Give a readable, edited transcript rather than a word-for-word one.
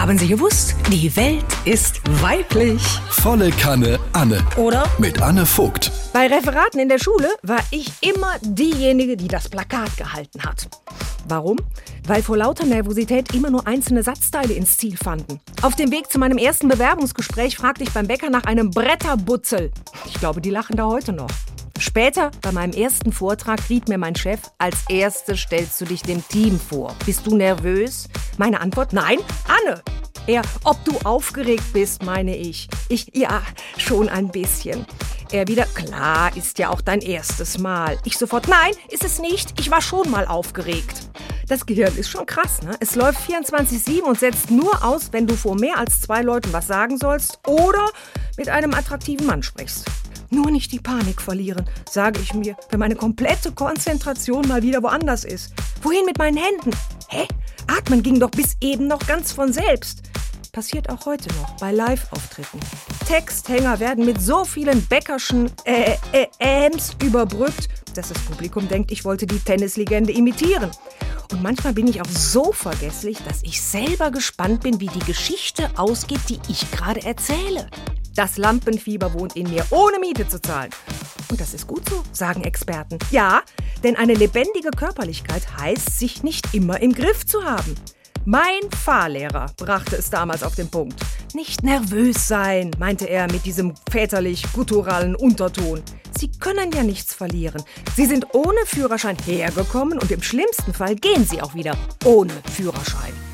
Haben Sie gewusst? Die Welt ist weiblich. Volle Kanne Anne. Oder? Mit Anne Vogt. Bei Referaten in der Schule war ich immer diejenige, die das Plakat gehalten hat. Warum? Weil vor lauter Nervosität immer nur einzelne Satzteile ins Ziel fanden. Auf dem Weg zu meinem ersten Bewerbungsgespräch fragte ich beim Bäcker nach einem Bretterbutzel. Ich glaube, die lachen da heute noch. Später, bei meinem ersten Vortrag, riet mir mein Chef, als Erste stellst du dich dem Team vor. Bist du nervös? Meine Antwort, nein, Anne. Er, ob du aufgeregt bist, meine ich. Ich, ja, schon ein bisschen. Er wieder, klar, ist ja auch dein erstes Mal. Ich sofort, nein, ist es nicht, ich war schon mal aufgeregt. Das Gehirn ist schon krass, ne? Es läuft 24/7 und setzt nur aus, wenn du vor mehr als 2 Leuten was sagen sollst oder mit einem attraktiven Mann sprichst. Nur nicht die Panik verlieren, sage ich mir, wenn meine komplette Konzentration mal wieder woanders ist. Wohin mit meinen Händen? Hä? Atmen ging doch bis eben noch ganz von selbst. Passiert auch heute noch bei Live-Auftritten. Texthänger werden mit so vielen bäckerschen Äms überbrückt, dass das Publikum denkt, ich wollte die Tennislegende imitieren. Und manchmal bin ich auch so vergesslich, dass ich selber gespannt bin, wie die Geschichte ausgeht, die ich gerade erzähle. Das Lampenfieber wohnt in mir, ohne Miete zu zahlen. Und das ist gut so, sagen Experten. Ja, denn eine lebendige Körperlichkeit heißt, sich nicht immer im Griff zu haben. Mein Fahrlehrer brachte es damals auf den Punkt. Nicht nervös sein, meinte er mit diesem väterlich-gutturalen Unterton. Sie können ja nichts verlieren. Sie sind ohne Führerschein hergekommen und im schlimmsten Fall gehen Sie auch wieder ohne Führerschein.